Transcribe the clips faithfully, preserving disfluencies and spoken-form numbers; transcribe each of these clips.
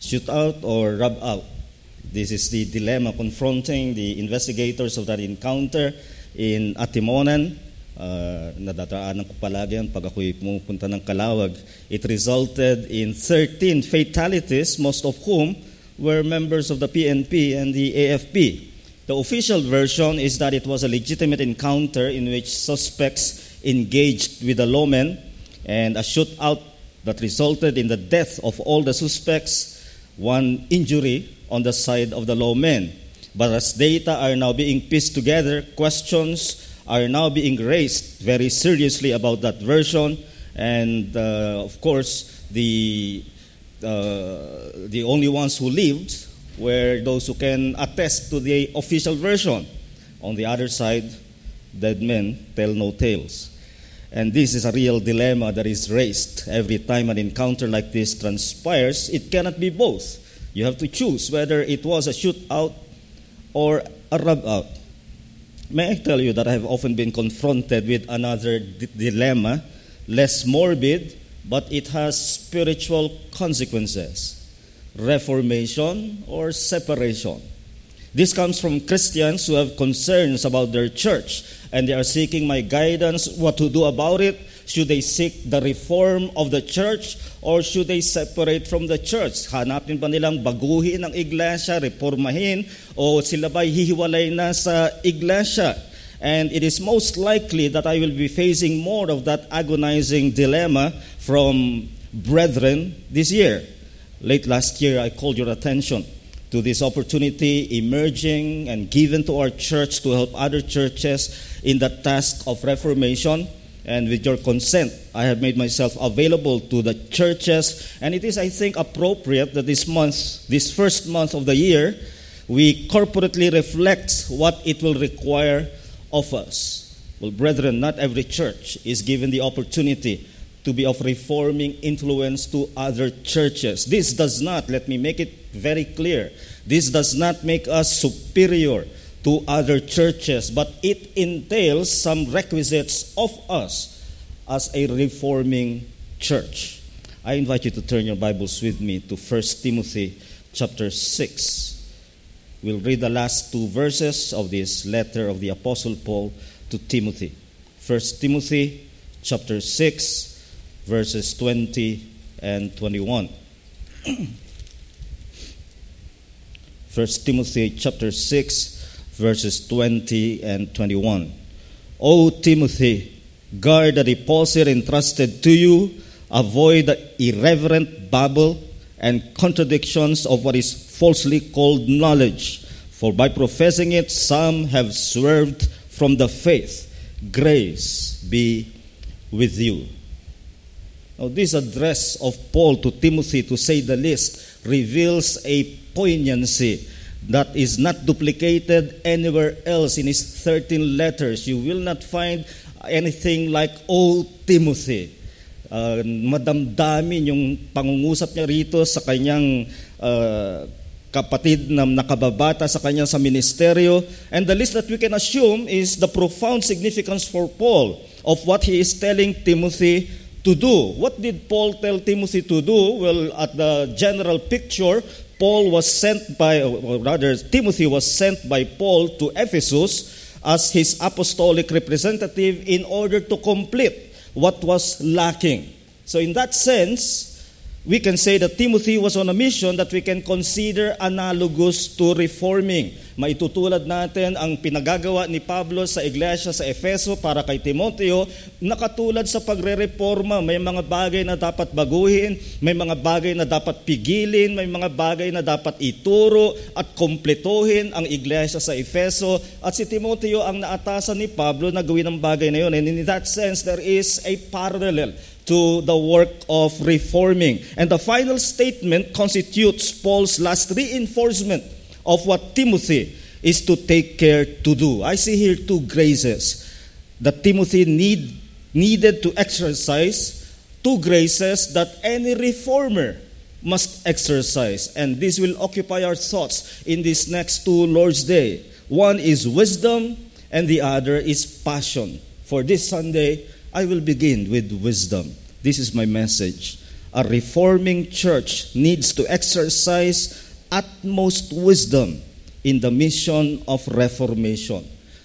shoot out or rub out. This is the dilemma confronting the investigators of that encounter in Atimonan. Uh, nadaraanan ko palagi yan pag ako'y pumupunta ng Calawag. It resulted in thirteen fatalities, most of whom were members of the P N P and the A F P. The official version is that it was a legitimate encounter in which suspects engaged with the lawmen and a shootout that resulted in the death of all the suspects, one injury on the side of the lawmen. But as data are now being pieced together, questions are now being raised very seriously about that version, and uh, of course, the uh, the only ones who lived were those who can attest to the official version. On the other side, dead men tell no tales. And this is a real dilemma that is raised every time an encounter like this transpires. It cannot be both. You have to choose whether it was a shootout or a rub-out. May I tell you that I have often been confronted with another d- dilemma, less morbid, but it has spiritual consequences. Reformation or separation. This comes from Christians who have concerns about their church, and they are seeking my guidance what to do about it. Should they seek the reform of the church or should they separate from the church? Hanapin ba nilang baguhin ang iglesia, reformahin, o sila ba'y hihiwalay na sa iglesia? And it is most likely that I will be facing more of that agonizing dilemma from brethren this year. Late last year, I called your attention to this opportunity emerging and given to our church to help other churches in the task of reformation. And with your consent, I have made myself available to the churches. And it is, I think, appropriate that this month, this first month of the year, we corporately reflect what it will require of us. Well, brethren, not every church is given the opportunity to be of reforming influence to other churches. This does not, let me make it very clear, this does not make us superior to other churches, but it entails some requisites of us as a reforming church. I invite you to turn your Bibles with me to First Timothy chapter six. We'll read the last two verses of this letter of the Apostle Paul to Timothy. First Timothy chapter six, verses twenty and twenty-one. First Timothy chapter six, verses twenty and twenty-one. O Timothy, guard the deposit entrusted to you, avoid the irreverent babble and contradictions of what is falsely called knowledge, for by professing it some have swerved from the faith. Grace be with you. Now, this address of Paul to Timothy, to say the least, reveals a poignancy that is not duplicated anywhere else in his thirteen letters. You will not find anything like, O Timothy. Uh, madamdamin yung pangungusap niya rito sa kanyang uh, kapatid na nakababata sa kanya sa ministeryo. And the least that we can assume is the profound significance for Paul of what he is telling Timothy to do. What did Paul tell Timothy to do? Well, at the general picture, Paul was sent by, or rather, Timothy was sent by Paul to Ephesus as his apostolic representative in order to complete what was lacking. So in that sense, we can say that Timothy was on a mission that we can consider analogous to reforming. Maitutulad natin ang pinagagawa ni Pablo sa iglesia sa Efeso para kay Timoteo, nakatulad sa pagre-reforma. May mga bagay na dapat baguhin, may mga bagay na dapat pigilin, may mga bagay na dapat ituro at kompletohin ang iglesia sa Efeso. At si Timoteo ang naatasan ni Pablo na gawin ang bagay na yun. And in that sense, there is a parallel to the work of reforming. And the final statement constitutes Paul's last reinforcement of what Timothy is to take care to do. I see here two graces that Timothy need, needed to exercise, two graces that any reformer must exercise. And this will occupy our thoughts in this next two Lord's Day. One is wisdom and the other is passion. For this Sunday, I will begin with wisdom. This is my message. A reforming church needs to exercise utmost wisdom in the mission of reformation.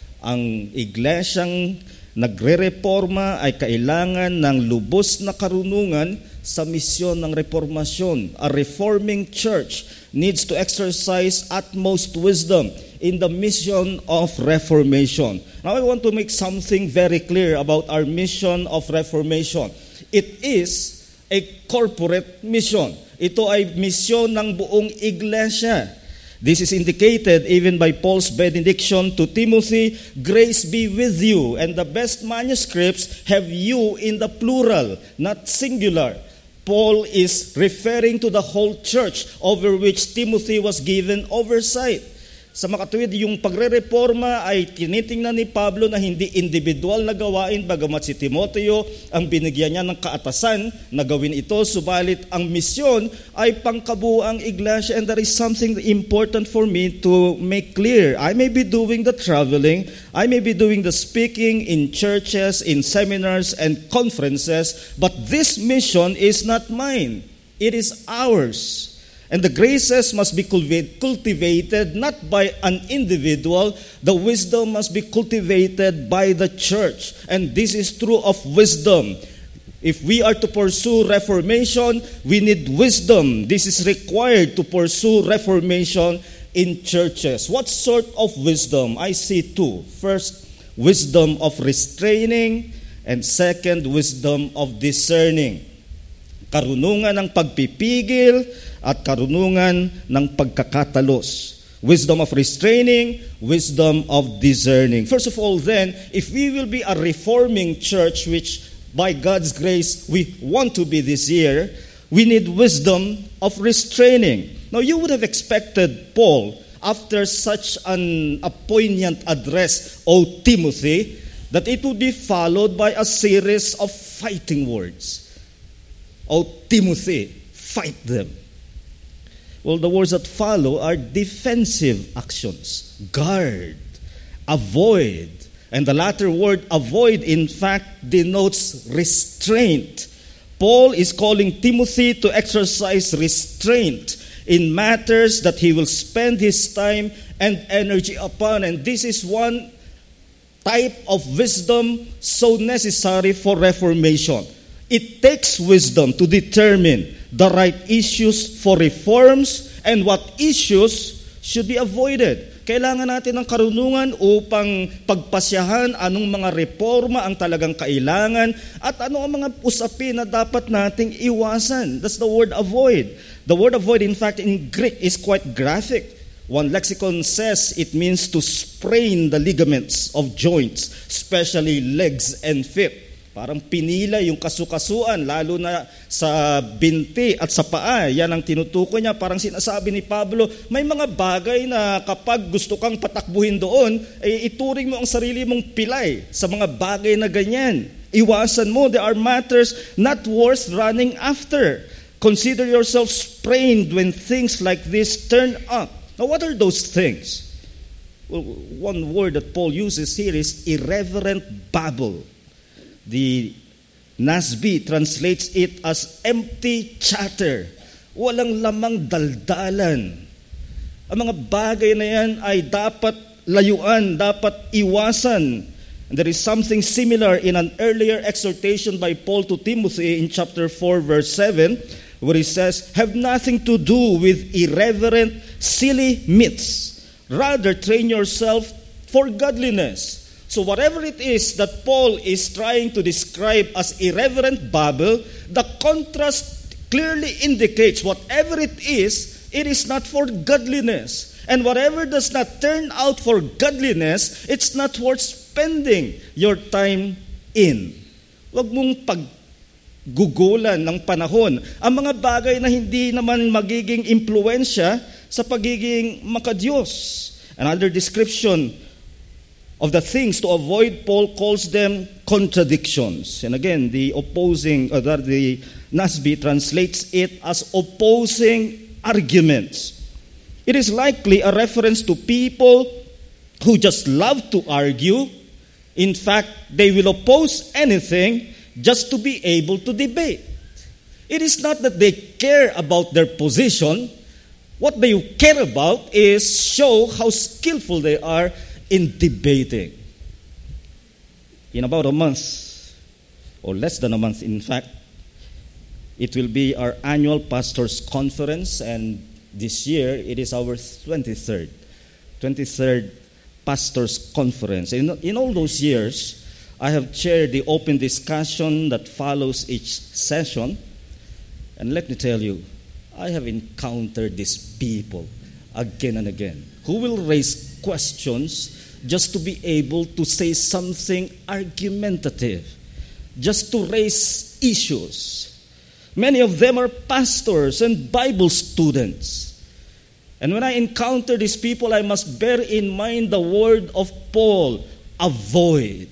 Ang iglesyang nagre-reforma ay kailangan ng lubos na karunungan sa misyon ng reformasyon. A reforming church needs to exercise utmost wisdom in the mission of reformation. Now I want to make something very clear about our mission of reformation. It is a corporate mission. Ito ay misyon ng buong iglesia. This is indicated even by Paul's benediction to Timothy, grace be with you. And the best manuscripts have you in the plural, not singular. Paul is referring to the whole church over which Timothy was given oversight. Sa makatuwid, yung pagre-reforma ay tinitingnan ni Pablo na hindi individual na gawain, bagamat si Timoteo ang binigyan niya ng kaatasan na gawin ito, subalit ang misyon ay pangkabuang iglesia. And there is something important for me to make clear. I may be doing the traveling, I may be doing the speaking in churches, in seminars and conferences, but this mission is not mine. It is ours. And the graces must be cultivated not by an individual. The wisdom must be cultivated by the church. And this is true of wisdom. If we are to pursue reformation, we need wisdom. This is required to pursue reformation in churches. What sort of wisdom? I see two. First, wisdom of restraining, and second, wisdom of discerning. Karunungan ng pagpipigil at karunungan ng pagkakatalos. Wisdom of restraining, wisdom of discerning. First of all then, if we will be a reforming church, which by God's grace we want to be this year, we need wisdom of restraining. Now you would have expected Paul, after such an a poignant address, O Timothy, that it would be followed by a series of fighting words. O Timothy, fight them. Well, the words that follow are defensive actions. Guard, avoid. And the latter word, avoid, in fact, denotes restraint. Paul is calling Timothy to exercise restraint in matters that he will spend his time and energy upon. And this is one type of wisdom so necessary for reformation. It takes wisdom to determine the right issues for reforms and what issues should be avoided. Kailangan natin ng karunungan upang pagpasyahan anong mga reforma ang talagang kailangan at ano ang mga usapin na dapat nating iwasan. That's the word avoid. The word avoid, in fact, in Greek is quite graphic. One lexicon says it means to sprain the ligaments of joints, especially legs and feet. Parang pinila yung kasukasuan, lalo na sa binti at sa paa. Yan ang tinutukoy niya. Parang sinasabi ni Pablo, may mga bagay na kapag gusto kang patakbuhin doon, ay ituring mo ang sarili mong pilay sa mga bagay na ganyan. Iwasan mo. There are matters not worth running after. Consider yourself sprained when things like this turn up. Now, what are those things? Well, one word that Paul uses here is irreverent babble. The N A S B translates it as empty chatter. Walang lamang daldalan. Ang mga bagay na yan ay dapat layuan, dapat iwasan. And there is something similar in an earlier exhortation by Paul to Timothy in chapter four, verse seven, where he says, have nothing to do with irreverent, silly myths. Rather, train yourself for godliness. So whatever it is that Paul is trying to describe as irreverent babble, the contrast clearly indicates whatever it is, it is not for godliness. And whatever does not turn out for godliness, it's not worth spending your time in. Huwag mong paggugulan ng panahon ang mga bagay na hindi naman magiging impluensya sa pagiging makadiyos. Another description of the things to avoid, Paul calls them contradictions. And again, the opposing, or the N A S B translates it as opposing arguments. It is likely a reference to people who just love to argue. In fact, they will oppose anything just to be able to debate. It is not that they care about their position. What they care about is show how skillful they are in debating. In about a month, or less than a month in fact, it will be our annual pastors' conference, and this year it is our twenty-third, twenty-third pastors' conference. In, in all those years, I have chaired the open discussion that follows each session, and let me tell you, I have encountered these people again and again who will raise questions just to be able to say something argumentative, just to raise issues. Many of them are pastors and Bible students. And when I encounter these people, I must bear in mind the word of Paul, avoid.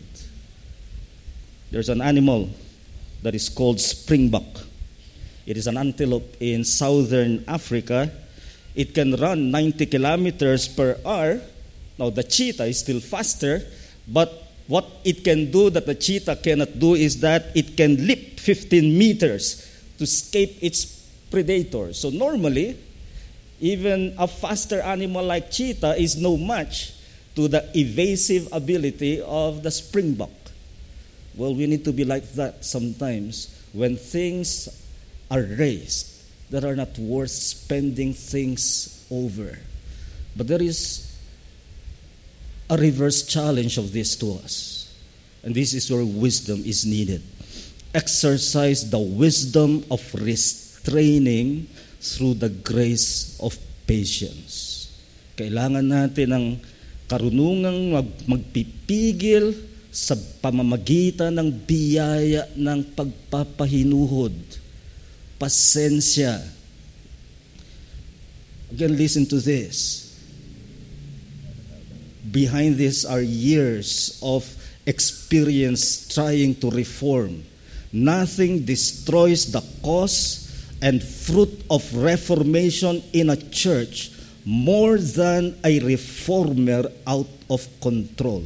There's an animal that is called springbok. It is an antelope in southern Africa. It can run ninety kilometers per hour. Now, the cheetah is still faster, but what it can do that the cheetah cannot do is that it can leap fifteen meters to escape its predator. So normally, even a faster animal like cheetah is no match to the evasive ability of the springbok. Well, we need to be like that sometimes when things are raised that are not worth spending things over. But there is a reverse challenge of this to us. And this is where wisdom is needed. Exercise the wisdom of restraining through the grace of patience. Kailangan natin ng karunungang mag- magpipigil sa pamamagitan ng biyaya ng pagpapahinuhod. Pasensya. Again, listen to this. Behind this are years of experience trying to reform. Nothing destroys the cause and fruit of reformation in a church more than a reformer out of control.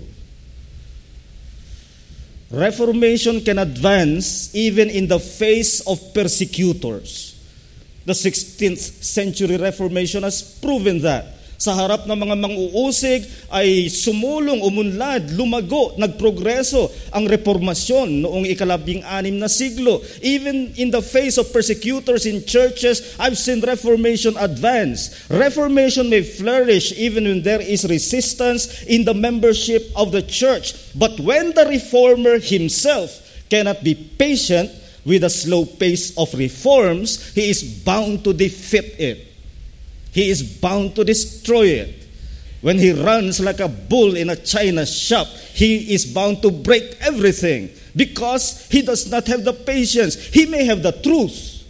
Reformation can advance even in the face of persecutors. The sixteenth century Reformation has proven that. Sa harap ng mga mang-uusig ay sumulong, umunlad, lumago, nagprogreso ang reformasyon noong ikalabing-anim na siglo. Even in the face of persecutors in churches, I've seen Reformation advance. Reformation may flourish even when there is resistance in the membership of the church. But when the reformer himself cannot be patient with the slow pace of reforms, he is bound to defeat it. He is bound to destroy it. When he runs like a bull in a china shop, he is bound to break everything because he does not have the patience. He may have the truth,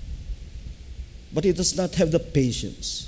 but he does not have the patience.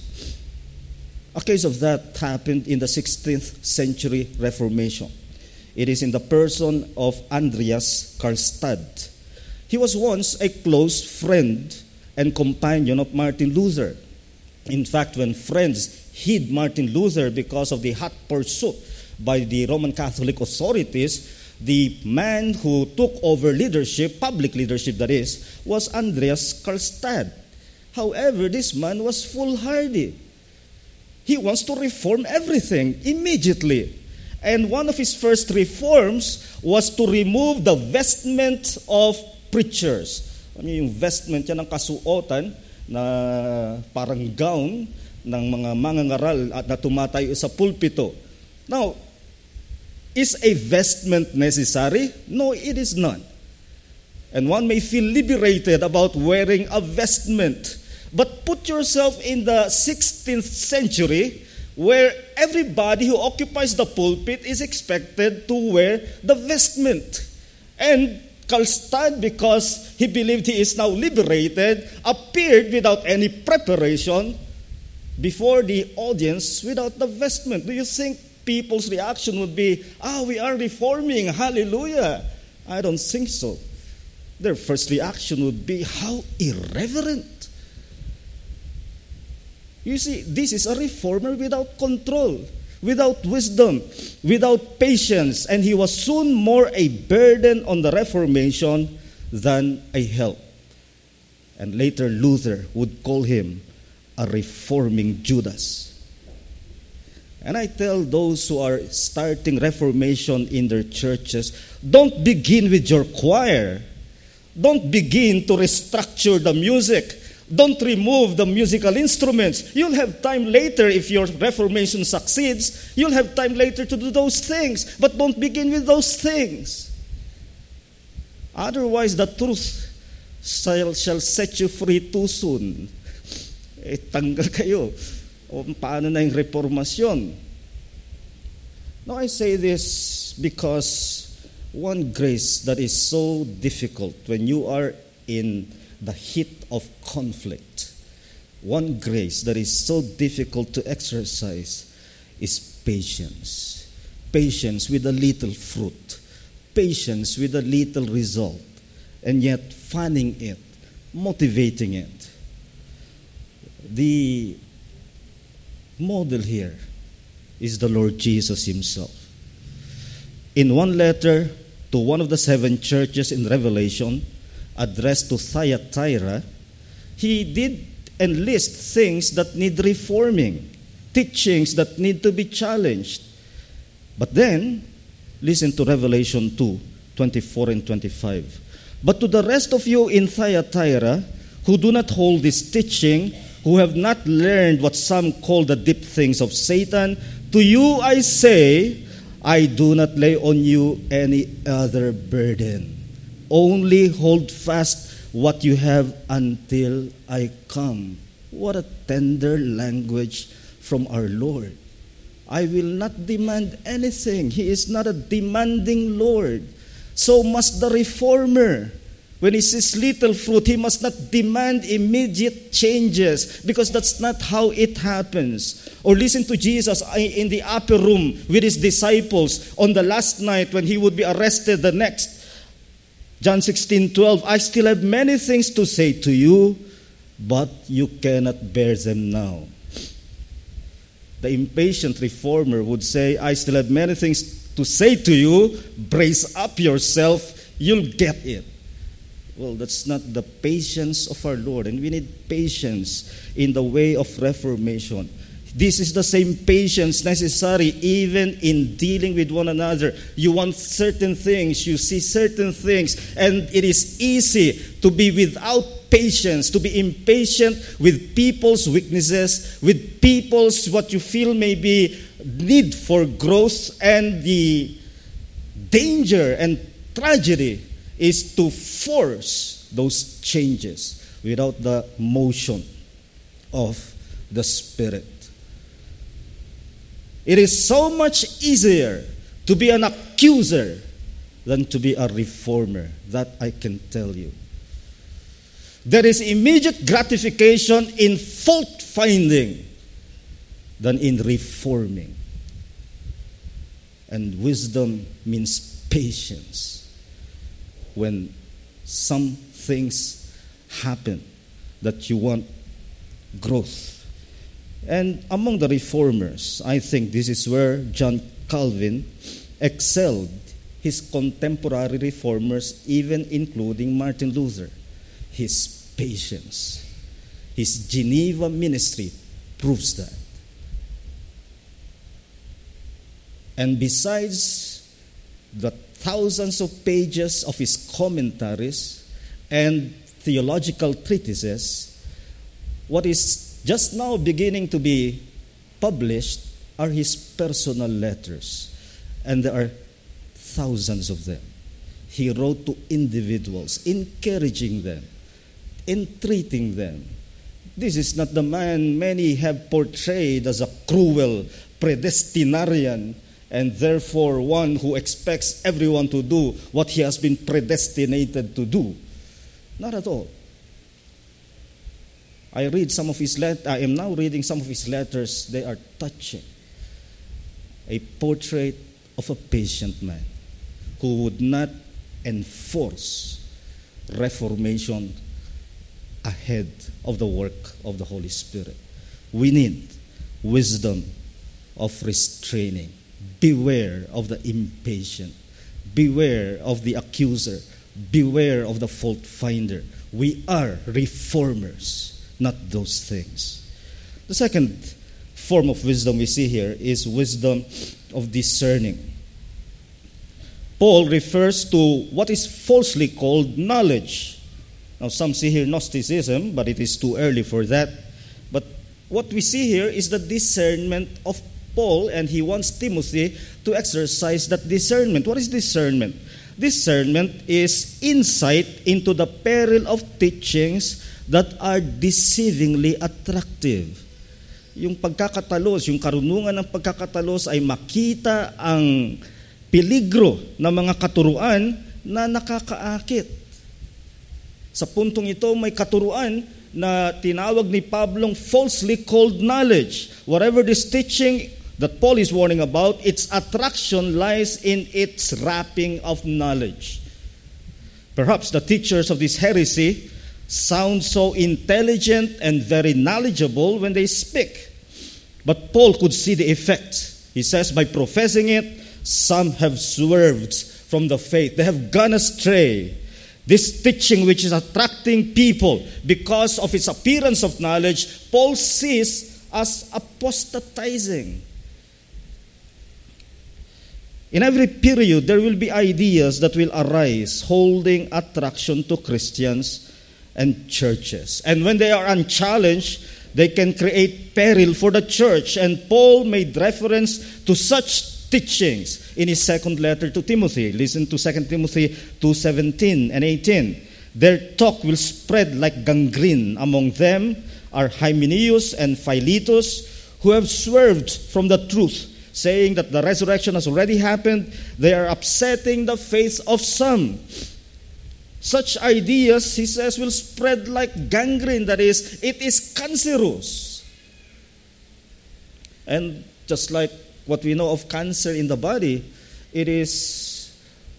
A case of that happened in the sixteenth century Reformation. It is in the person of Andreas Karlstad. He was once a close friend and companion of Martin Luther. In fact, when friends hid Martin Luther because of the hot pursuit by the Roman Catholic authorities, the man who took over leadership, public leadership that is, was Andreas Karlstad. However, this man was foolhardy. He wants to reform everything immediately. And one of his first reforms was to remove the vestment of preachers. Ano yung vestment yan, ang kasuotan na parang gown ng mga mangangaral at na tumatayo sa pulpito. Now, is a vestment necessary? No, it is not. And one may feel liberated about wearing a vestment. But put yourself in the sixteenth century where everybody who occupies the pulpit is expected to wear the vestment. And Karlstad, because he believed he is now liberated, appeared without any preparation before the audience without the vestment. Do you think people's reaction would be, ah, we are reforming, hallelujah? I don't think so. Their first reaction would be, how irreverent. You see, this is a reformer without control, without wisdom, without patience, and he was soon more a burden on the Reformation than a help. And later Luther would call him a reforming Judas. And I tell those who are starting reformation in their churches, don't begin with your choir. Don't begin to restructure the music. Don't remove the musical instruments. You'll have time later, if your reformation succeeds, you'll have time later to do those things. But don't begin with those things. Otherwise, the truth shall, shall set you free too soon. Eh, tanggal kayo. O paano na yung reformasyon? Now, I say this because one grace that is so difficult when you are in the heat of conflict, one grace that is so difficult to exercise is patience. Patience with a little fruit. Patience with a little result. And yet fanning it, motivating it. The model here is the Lord Jesus himself. In one letter to one of the seven churches in Revelation, addressed to Thyatira, he did enlist things that need reforming, teachings that need to be challenged. But then, listen to Revelation two, twenty-four and twenty-five. But to the rest of you in Thyatira, who do not hold this teaching, who have not learned what some call the deep things of Satan, to you I say, I do not lay on you any other burden. Only hold fast what you have until I come. What a tender language from our Lord. I will not demand anything. He is not a demanding Lord. So must the reformer. When he sees little fruit, he must not demand immediate changes, because that's not how it happens. Or listen to Jesus in the upper room with his disciples on the last night when he would be arrested the next. John sixteen twelve, I still have many things to say to you, but you cannot bear them now. The impatient reformer would say, I still have many things to say to you, brace up yourself, you'll get it. Well, that's not the patience of our Lord, and we need patience in the way of reformation. This is the same patience necessary even in dealing with one another. You want certain things, you see certain things, and it is easy to be without patience, to be impatient with people's weaknesses, with people's what you feel may be need for growth, and the danger and tragedy is to force those changes without the motion of the Spirit. It is so much easier to be an accuser than to be a reformer. That I can tell you. There is immediate gratification in fault finding than in reforming. And wisdom means patience. When some things happen that you want growth. And among the reformers, I think this is where John Calvin excelled his contemporary reformers, even including Martin Luther. His patience, his Geneva ministry proves that. And besides the thousands of pages of his commentaries and theological treatises, what is just now beginning to be published are his personal letters. And there are thousands of them. He wrote to individuals, encouraging them, entreating them. This is not the man many have portrayed as a cruel predestinarian, and therefore one who expects everyone to do what he has been predestinated to do. Not at all. I read some of his let- I am now reading some of his letters. They are touching. A portrait of a patient man who would not enforce reformation ahead of the work of the Holy Spirit. We need wisdom of restraining. Beware of the impatient. Beware of the accuser. Beware of the fault finder. We are reformers, not those things. The second form of wisdom we see here is wisdom of discerning. Paul refers to what is falsely called knowledge. Now, some see here Gnosticism, but it is too early for that. But what we see here is the discernment of Paul, and he wants Timothy to exercise that discernment. What is discernment? Discernment is insight into the peril of teachings that are deceivingly attractive. Yung pagkakatalos, yung karunungan ng pagkakatalos ay makita ang peligro ng mga katuruan na nakakaakit. Sa puntong ito, may katuruan na tinawag ni Pablong falsely called knowledge. Whatever this teaching that Paul is warning about, its attraction lies in its wrapping of knowledge. Perhaps the teachers of this heresy sound so intelligent and very knowledgeable when they speak. But Paul could see the effect. He says, by professing it, some have swerved from the faith. They have gone astray. This teaching which is attracting people because of its appearance of knowledge, Paul sees as apostatizing. In every period, there will be ideas that will arise holding attraction to Christians and churches. And when they are unchallenged, they can create peril for the church. And Paul made reference to such teachings in his second letter to Timothy. Listen to Second Timothy two seventeen and eighteen. Their talk will spread like gangrene. Among them are Hymenaeus and Philetus, who have swerved from the truth, saying that the resurrection has already happened. They are upsetting the faith of some. Such ideas, he says, will spread like gangrene. That is, it is cancerous. And just like what we know of cancer in the body, it is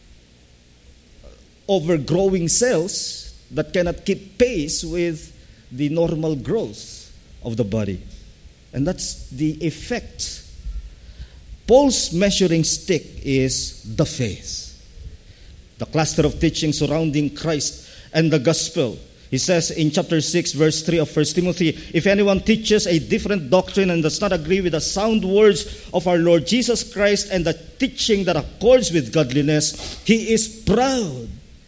overgrowing cells that cannot keep pace with the normal growth of the body. And that's the effect. Paul's measuring stick is the faith. The cluster of teaching surrounding Christ and the gospel. He says in chapter six, verse three of First Timothy, if anyone teaches a different doctrine and does not agree with the sound words of our Lord Jesus Christ and the teaching that accords with godliness, he is proud.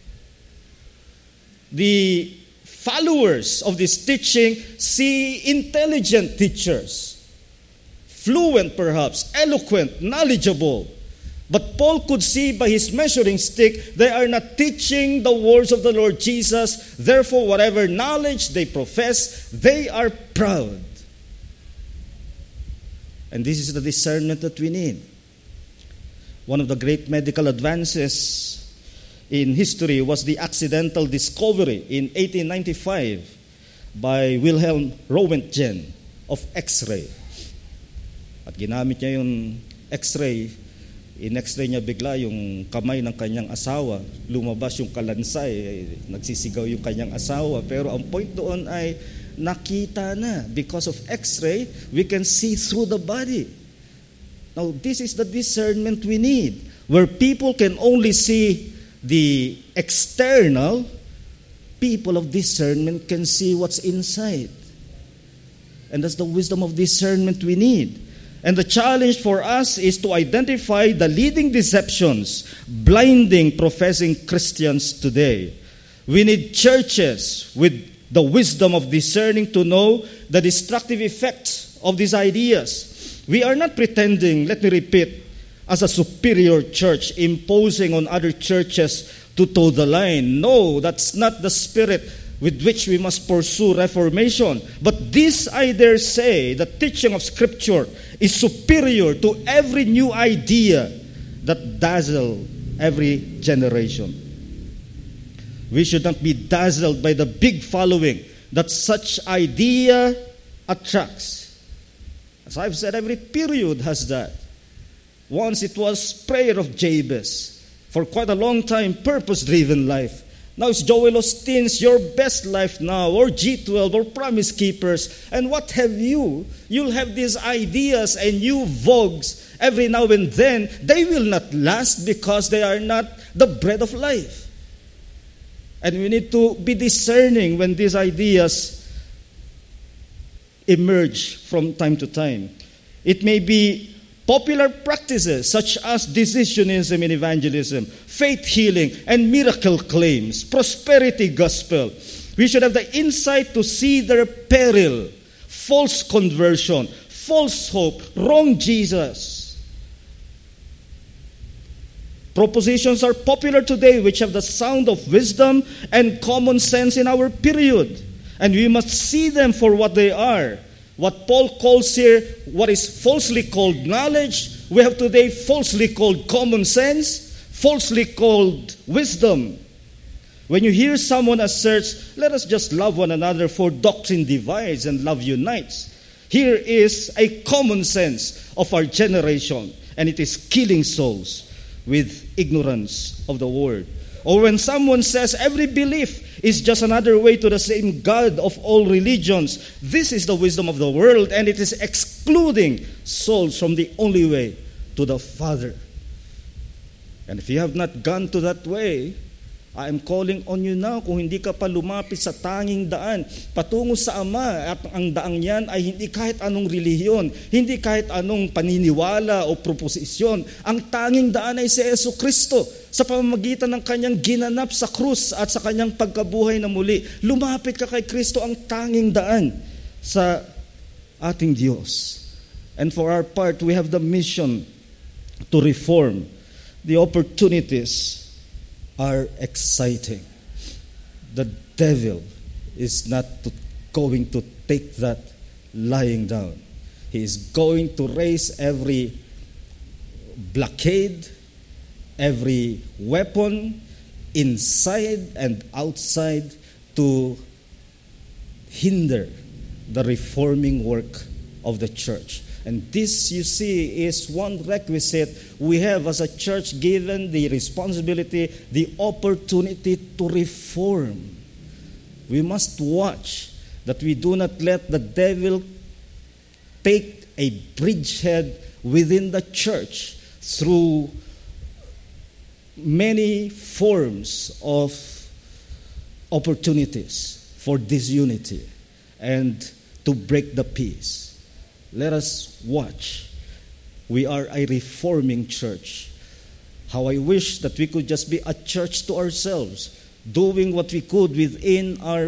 The followers of this teaching see intelligent teachers, fluent perhaps, eloquent, knowledgeable. But Paul could see by his measuring stick, they are not teaching the words of the Lord Jesus. Therefore, whatever knowledge they profess, they are proud. And this is the discernment that we need. One of the great medical advances in history was the accidental discovery in eighteen ninety-five by Wilhelm Röntgen of X-ray. At ginamit niya yung X-ray. In-X-ray niya bigla yung kamay ng kanyang asawa. Lumabas yung kalansay. Nagsisigaw yung kanyang asawa. Pero ang point doon ay nakita na. Because of X-ray, we can see through the body. Now, this is the discernment we need. Where people can only see the external, people of discernment can see what's inside. And that's the wisdom of discernment we need. And the challenge for us is to identify the leading deceptions blinding professing Christians today. We need churches with the wisdom of discerning to know the destructive effects of these ideas. We are not pretending, let me repeat, as a superior church imposing on other churches to toe the line. No, that's not the spirit with which we must pursue reformation. But this, I dare say, the teaching of Scripture is superior to every new idea that dazzle every generation. We should not be dazzled by the big following that such idea attracts. As I've said, every period has that. Once it was prayer of Jabez. For quite a long time, purpose-driven life. Now it's Joel Osteen's Your Best Life Now, or G twelve, or Promise Keepers. And what have you? You'll have these ideas and new vogues every now and then. They will not last because they are not the bread of life. And we need to be discerning when these ideas emerge from time to time. It may be popular practices such as decisionism in evangelism, faith healing, and miracle claims, prosperity gospel. We should have the insight to see their peril, false conversion, false hope, wrong Jesus. Propositions are popular today which have the sound of wisdom and common sense in our period. And we must see them for what they are. What Paul calls here, what is falsely called knowledge, we have today falsely called common sense, falsely called wisdom. When you hear someone asserts, let us just love one another for doctrine divides and love unites. Here is a common sense of our generation, and it is killing souls with ignorance of the word. Or when someone says every belief is just another way to the same God of all religions, this is the wisdom of the world, and it is excluding souls from the only way to the Father. And if you have not gone to that way, I am calling on you now, kung hindi ka pa lumapit sa tanging daan, patungo sa Ama, at ang daang yan ay hindi kahit anong relihiyon, hindi kahit anong paniniwala o proposisyon. Ang tanging daan ay si Jesucristo sa pamamagitan ng kanyang ginanap sa krus at sa kanyang pagkabuhay na muli. Lumapit ka kay Kristo, ang tanging daan sa ating Diyos. And for our part, we have the mission to reform. The opportunities are exciting. The devil is not to, going to take that lying down. He is going to raise every blockade, every weapon inside and outside to hinder the reforming work of the church. And this, you see, is one requisite we have as a church, given the responsibility, the opportunity to reform. We must watch that we do not let the devil take a bridgehead within the church through many forms of opportunities for disunity and to break the peace. Let us watch. We are a reforming church. How I wish that we could just be a church to ourselves, doing what we could within our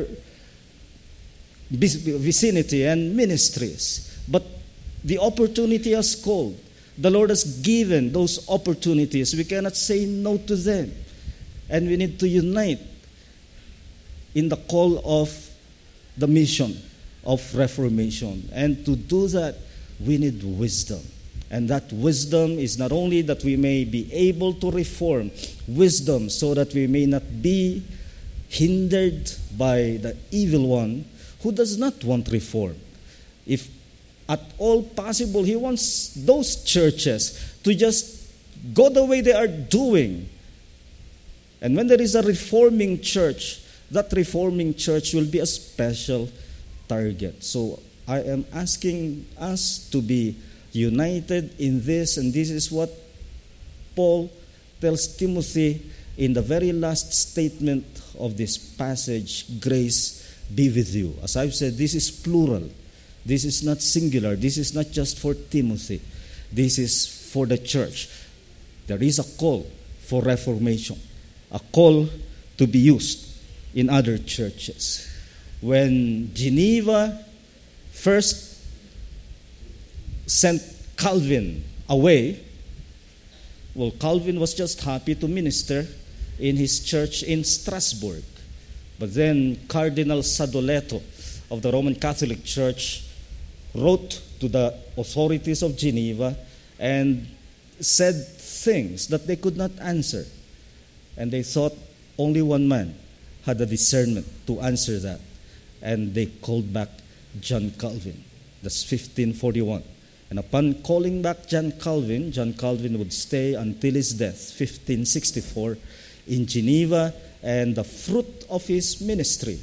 vicinity and ministries. But the opportunity has called. The Lord has given those opportunities. We cannot say no to them. And we need to unite in the call of the mission of reformation. And to do that, we need wisdom. And that wisdom is not only that we may be able to reform, wisdom so that we may not be hindered by the evil one who does not want reform. If at all possible, he wants those churches to just go the way they are doing. And when there is a reforming church, that reforming church will be a special target. So I am asking us to be united in this, and this is what Paul tells Timothy in the very last statement of this passage, grace be with you. As I've said, this is plural. This is not singular. This is not just for Timothy. This is for the church. There is a call for reformation, a call to be used in other churches. When Geneva first sent Calvin away, well, Calvin was just happy to minister in his church in Strasbourg. But then Cardinal Sadoleto of the Roman Catholic Church wrote to the authorities of Geneva and said things that they could not answer. And they thought only one man had the discernment to answer that. And they called back John Calvin. That's fifteen forty-one. And upon calling back John Calvin, John Calvin would stay until his death, fifteen sixty-four, in Geneva, and the fruit of his ministry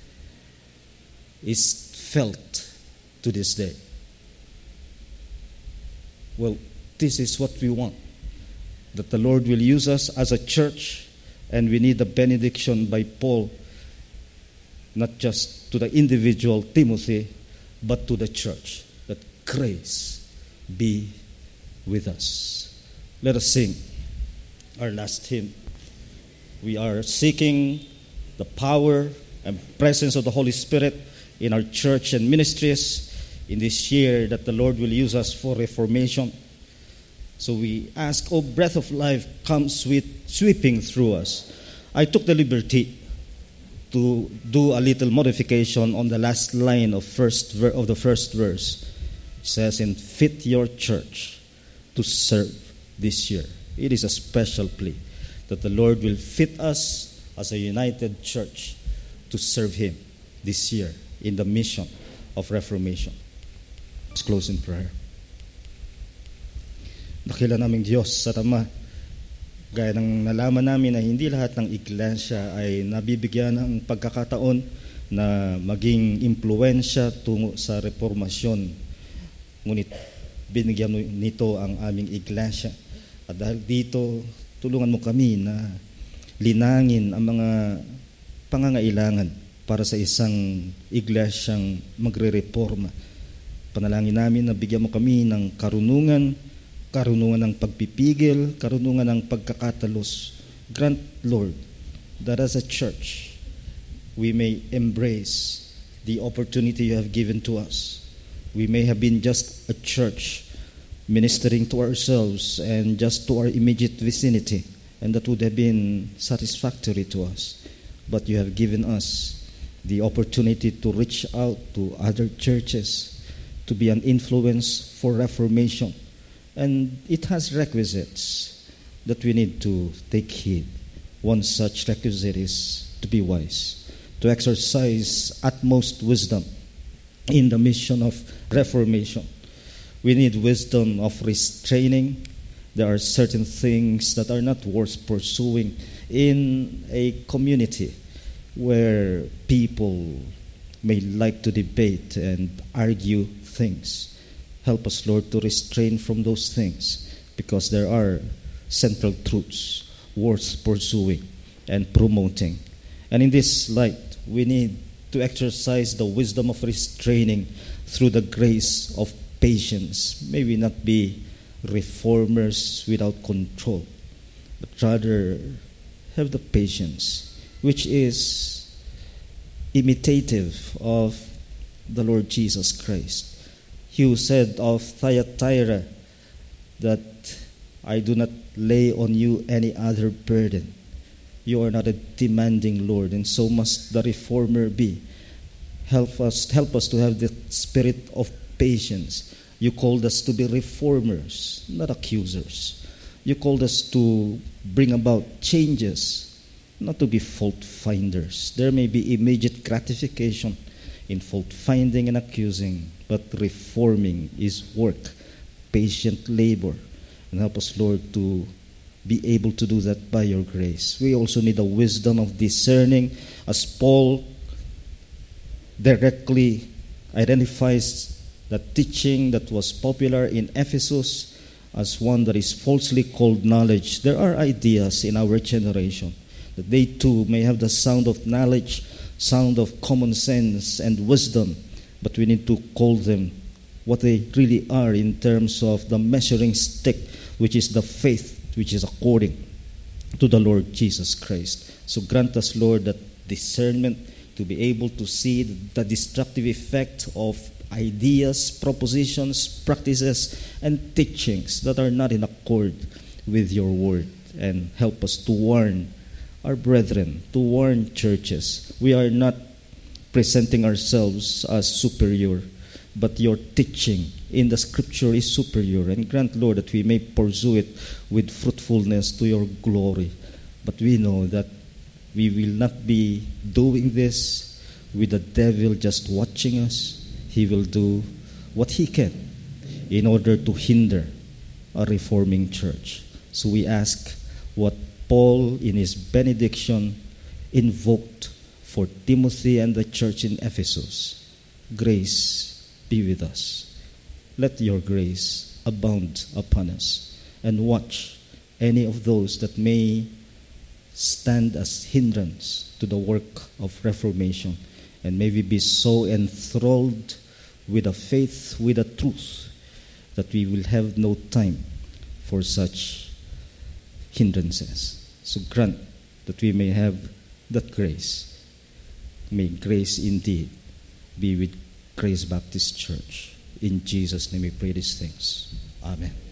is felt to this day. Well, this is what we want, that the Lord will use us as a church And we need a benediction by Paul, not just to the individual Timothy, but to the church, that grace be with us. Let us sing our last hymn. We are seeking the power and presence of the Holy Spirit in our church and ministries in this year, that the Lord will use us for reformation. So we ask, oh, breath of life, come sweet, sweeping through us. I took the liberty to do a little modification on the last line of first ver- of the first verse. It says, "And fit your church to serve this year." It is a special plea that the Lord will fit us as a united church to serve Him this year in the mission of reformation. Let's close in prayer. Dakila naming Diyos sa Ama, gaya ng nalaman namin na hindi lahat ng iglesia ay nabibigyan ng pagkakataon na maging impluensya tungo sa reformasyon. Ngunit binigyan mo nito ang aming iglesia. At dahil dito, tulungan mo kami na linangin ang mga pangangailangan para sa isang iglesyang magre-reforma. Panalangin namin na bigyan mo kami ng karunungan, karunungan ng pagpipigil, karunungan ng pagkakatalos. Grant, Lord, that as a church, we may embrace the opportunity you have given to us. We may have been just a church ministering to ourselves and just to our immediate vicinity, and that would have been satisfactory to us. But you have given us the opportunity to reach out to other churches, to be an influence for reformation. And it has requisites that we need to take heed. One such requisite is to be wise, to exercise utmost wisdom in the mission of reformation. We need wisdom of restraining. There are certain things that are not worth pursuing in a community where people may like to debate and argue things. Help us, Lord, to restrain from those things, because there are central truths worth pursuing and promoting. And in this light, we need to exercise the wisdom of restraining through the grace of patience. May we not be reformers without control, but rather have the patience which is imitative of the Lord Jesus Christ. He who said of Thyatira that I do not lay on you any other burden. You are not a demanding Lord, and so must the reformer be. Help us, help us to have the spirit of patience. You called us to be reformers, not accusers. You called us to bring about changes, not to be fault finders. There may be immediate gratification in fault finding and accusing, but reforming is work, patient labor. And help us, Lord, to be able to do that by your grace. We also need the wisdom of discerning, as Paul directly identifies the teaching that was popular in Ephesus as one that is falsely called knowledge. There are ideas in our generation that they too may have the sound of knowledge, sound of common sense and wisdom, but we need to call them what they really are in terms of the measuring stick, which is the faith which is according to the Lord Jesus Christ. So grant us, Lord, that discernment to be able to see the destructive effect of ideas, propositions, practices, and teachings that are not in accord with your word. And help us to warn our brethren, to warn churches. We are not presenting ourselves as superior, but your teaching in the scripture is superior. And grant, Lord, that we may pursue it with fruitfulness to your glory. But we know that we will not be doing this with the devil just watching us. He will do what he can in order to hinder a reforming church. So we ask what Paul in his benediction invoked for Timothy and the church in Ephesus. Grace be with us. Let your grace abound upon us, and watch any of those that may stand as hindrance to the work of reformation. And may we be so enthralled with the faith, with the truth, that we will have no time for such hindrances. So grant that we may have that grace. May grace indeed be with Grace Baptist Church. In Jesus' name we pray these things. Amen.